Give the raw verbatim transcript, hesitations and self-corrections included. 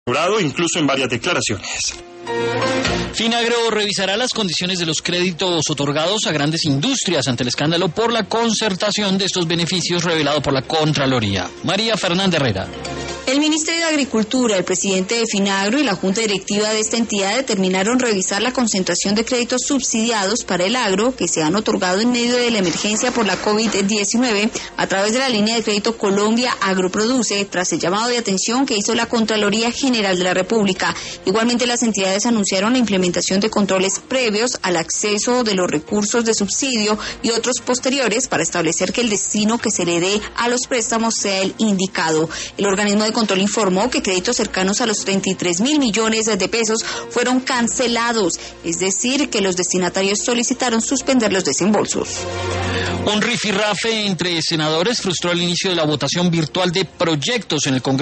incluso en varias declaraciones. Finagro revisará las condiciones de los créditos otorgados a grandes industrias ante el escándalo por la concertación de estos beneficios revelado por la Contraloría. María Fernanda Herrera. El Ministerio de Agricultura, el presidente de Finagro y la Junta Directiva de esta entidad determinaron revisar la concentración de créditos subsidiados para el agro que se han otorgado en medio de la emergencia por la COVID diecinueve a través de la línea de crédito Colombia Agroproduce, tras el llamado de atención que hizo la Contraloría General de la República. Igualmente, las entidades anunciaron la implementación de controles previos al acceso de los recursos de subsidio y otros posteriores para establecer que el destino que se le dé a los préstamos sea el indicado. El organismo de control informó que créditos cercanos a los treinta y tres mil millones de pesos fueron cancelados, es decir, que los destinatarios solicitaron suspender los desembolsos. Un rifirrafe entre senadores frustró el inicio de la votación virtual de proyectos en el Congreso.